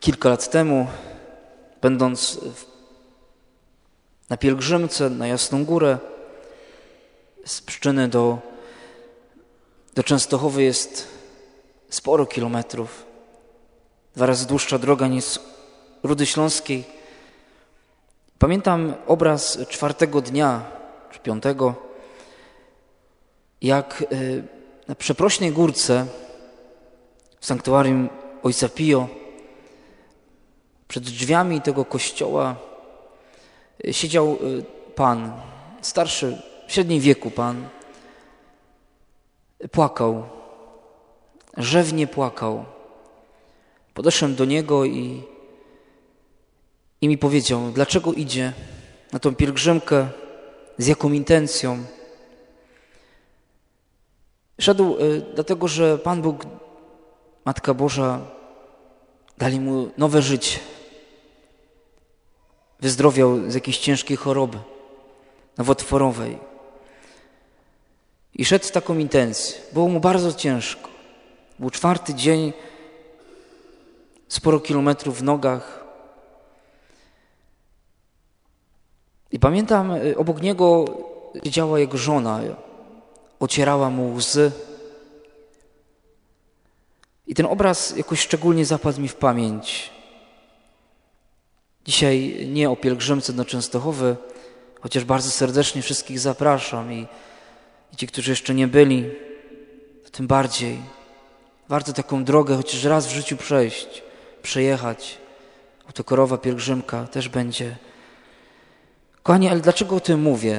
Kilka lat temu, będąc na pielgrzymce na Jasną Górę, z Pszczyny do Częstochowy jest sporo kilometrów. 2 razy dłuższa droga niż z Rudy Śląskiej. Pamiętam obraz 4. dnia, czy 5, jak na Przeprośnej Górce w sanktuarium Ojca Pio przed drzwiami tego kościoła siedział pan, starszy, w średnim wieku pan. Płakał, rzewnie płakał. Podeszłem do niego i mi powiedział, dlaczego idzie na tą pielgrzymkę, z jaką intencją. Szedł dlatego, że Pan Bóg, Matka Boża dali mu nowe życie. Wyzdrowiał z jakiejś ciężkiej choroby nowotworowej. I szedł z taką intencją. Było mu bardzo ciężko. Był 4. dzień, sporo kilometrów w nogach. I pamiętam, obok niego siedziała jego żona, ocierała mu łzy. I ten obraz jakoś szczególnie zapadł mi w pamięć. Dzisiaj nie o pielgrzymce do Częstochowy, chociaż bardzo serdecznie wszystkich zapraszam i ci, którzy jeszcze nie byli, to tym bardziej. Warto taką drogę chociaż raz w życiu przejechać. Autokarowa pielgrzymka też będzie. Kochani, ale dlaczego o tym mówię?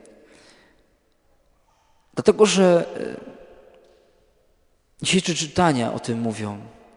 Dlatego, że dzisiejsze czytania o tym mówią.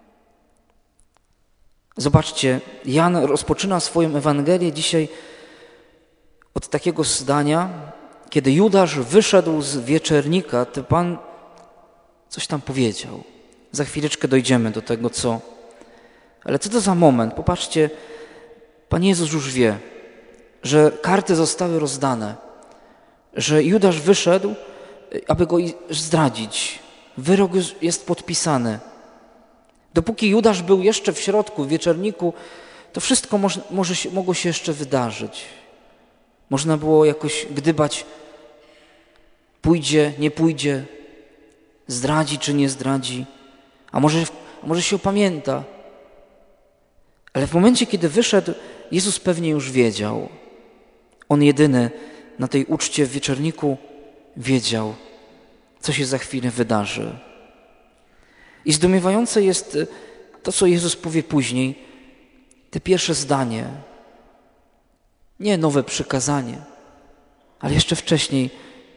Zobaczcie, Jan rozpoczyna swoją Ewangelię dzisiaj od takiego zdania, kiedy Judasz wyszedł z wieczernika, to Pan coś tam powiedział. Za chwileczkę dojdziemy do tego, co. Ale co to za moment? Popatrzcie, Pan Jezus już wie, że karty zostały rozdane, że Judasz wyszedł, aby go zdradzić. Wyrok już jest podpisany. Dopóki Judasz był jeszcze w środku, w wieczerniku, to wszystko mogło się jeszcze wydarzyć. Można było jakoś gdybać, pójdzie, nie pójdzie, zdradzi czy nie zdradzi, a może się opamięta. Ale w momencie, kiedy wyszedł, Jezus pewnie już wiedział. On jedyny na tej uczcie w wieczorniku wiedział, co się za chwilę wydarzy. I zdumiewające jest to, co Jezus powie później, te pierwsze zdanie. Nie nowe przykazanie, ale jeszcze wcześniej,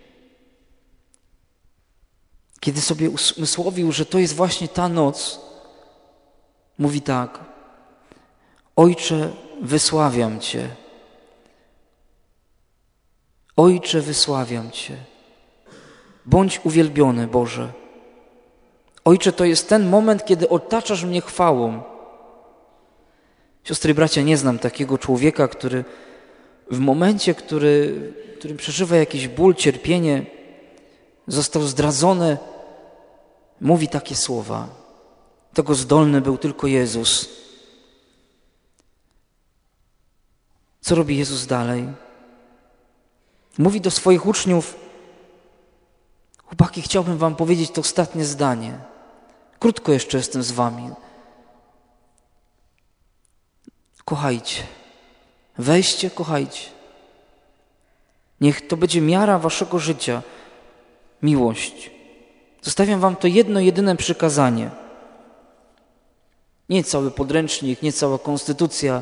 kiedy sobie usmysłowił, że to jest właśnie ta noc, mówi tak: Ojcze, wysławiam Cię. Ojcze, wysławiam Cię. Bądź uwielbiony, Boże. Ojcze, to jest ten moment, kiedy otaczasz mnie chwałą. Siostry i bracia, nie znam takiego człowieka, który w momencie, którym przeżywa jakiś ból, cierpienie, został zdradzony, mówi takie słowa. Tego zdolny był tylko Jezus. Co robi Jezus dalej? Mówi do swoich uczniów: chłopaki, chciałbym wam powiedzieć to ostatnie zdanie. Krótko jeszcze jestem z wami. Kochajcie. Weźcie, kochajcie. Niech to będzie miara waszego życia. Miłość. Zostawiam wam to jedno, jedyne przykazanie. Nie cały podręcznik, nie cała konstytucja,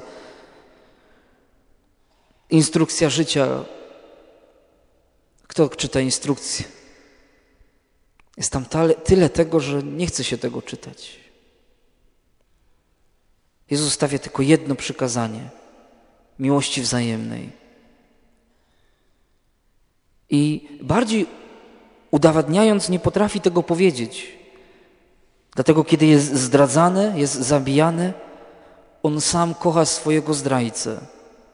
instrukcja życia. Kto czyta instrukcję? Jest tam tyle tego, że nie chce się tego czytać. Jezus stawia tylko jedno przykazanie. Miłości wzajemnej. I bardziej udowadniając nie potrafi tego powiedzieć. Dlatego kiedy jest zdradzany, jest zabijany, on sam kocha swojego zdrajcę.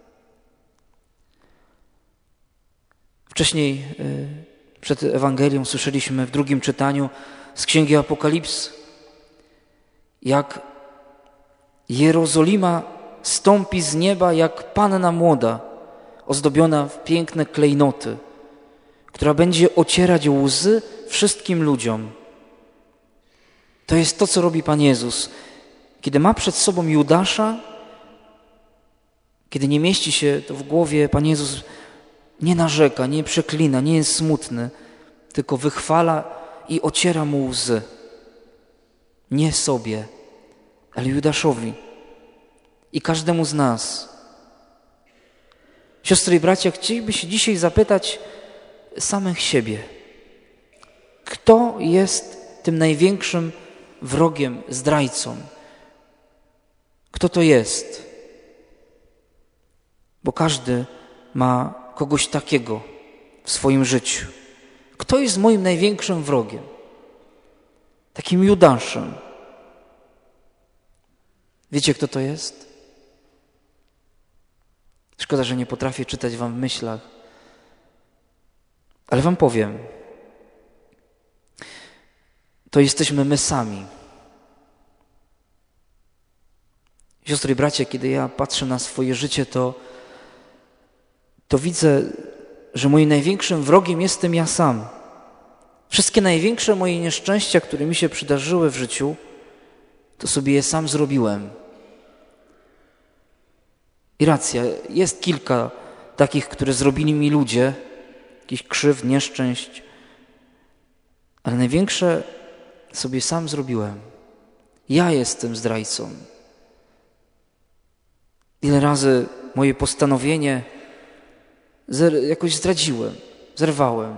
Wcześniej przed Ewangelią słyszeliśmy w drugim czytaniu z Księgi Apokalipsy, jak Jerozolima stąpi z nieba jak panna młoda, ozdobiona w piękne klejnoty, która będzie ocierać łzy wszystkim ludziom. To jest to, co robi Pan Jezus. Kiedy ma przed sobą Judasza, kiedy nie mieści się to w głowie, Pan Jezus nie narzeka, nie przeklina, nie jest smutny, tylko wychwala i ociera mu łzy. Nie sobie, ale Judaszowi i każdemu z nas. Siostry i bracia, chcieliby się dzisiaj zapytać samych siebie. Kto jest tym największym wrogiem, zdrajcą? Kto to jest? Bo każdy ma kogoś takiego w swoim życiu. Kto jest moim największym wrogiem? Takim Judaszem. Wiecie, kto to jest? Szkoda, że nie potrafię czytać wam w myślach. Ale wam powiem. To jesteśmy my sami. Siostry i bracia, kiedy ja patrzę na swoje życie, to widzę, że moim największym wrogiem jestem ja sam. Wszystkie największe moje nieszczęścia, które mi się przydarzyły w życiu, to sobie je sam zrobiłem. I racja, jest kilka takich, które zrobili mi ludzie, jakichś krzywd, nieszczęść, ale największe sobie sam zrobiłem. Ja jestem zdrajcą. Ile razy moje postanowienie jakoś zdradziłem, zerwałem.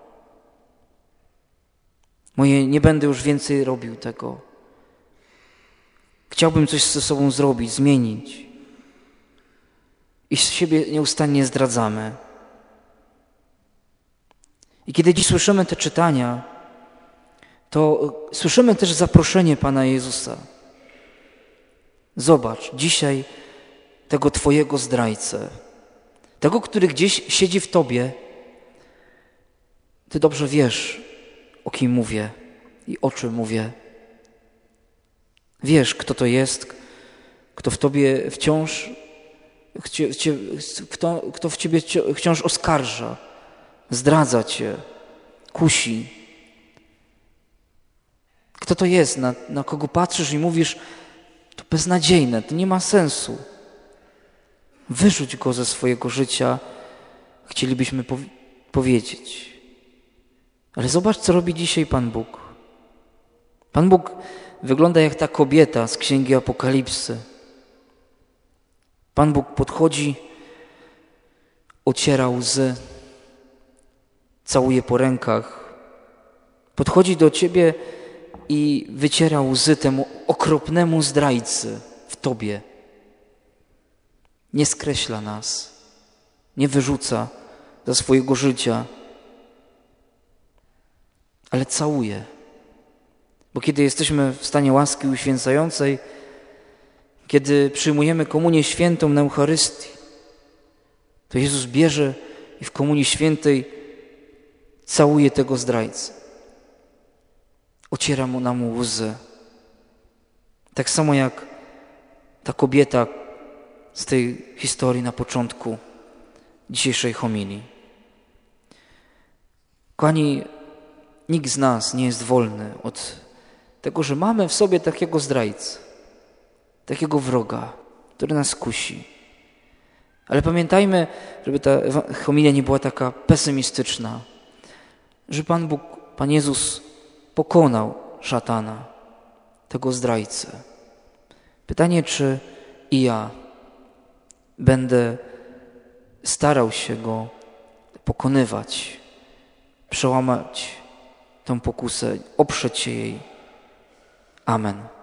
Nie będę już więcej robił tego. Chciałbym coś ze sobą zrobić, zmienić. I siebie nieustannie zdradzamy. I kiedy dziś słyszymy te czytania, to słyszymy też zaproszenie Pana Jezusa. Zobacz, dzisiaj tego Twojego zdrajcę, tego, który gdzieś siedzi w Tobie. Ty dobrze wiesz, o kim mówię i o czym mówię. Wiesz, kto to jest, kto w Tobie wciąż, kto w Ciebie wciąż oskarża, zdradza Cię, kusi. Kto to jest, na kogo patrzysz i mówisz, to beznadziejne, to nie ma sensu. Wyrzuć go ze swojego życia, chcielibyśmy powiedzieć. Ale zobacz, co robi dzisiaj Pan Bóg. Pan Bóg wygląda jak ta kobieta z Księgi Apokalipsy. Pan Bóg podchodzi, ociera łzy, całuje po rękach, podchodzi do Ciebie i wyciera łzy temu okropnemu zdrajcy w Tobie. Nie skreśla nas, nie wyrzuca ze swojego życia, ale całuje. Bo kiedy jesteśmy w stanie łaski uświęcającej, kiedy przyjmujemy komunię świętą na Eucharystii, to Jezus bierze i w komunii świętej całuje tego zdrajcę. Ociera nam łzy. Tak samo jak ta kobieta z tej historii na początku dzisiejszej homilii. Kochani, nikt z nas nie jest wolny od tego, że mamy w sobie takiego zdrajcę, takiego wroga, który nas kusi. Ale pamiętajmy, żeby ta homilia nie była taka pesymistyczna, że Pan Bóg, Pan Jezus pokonał szatana, tego zdrajcę. Pytanie, czy i ja będę starał się go pokonywać, przełamać tę pokusę, oprzeć się jej. Amen.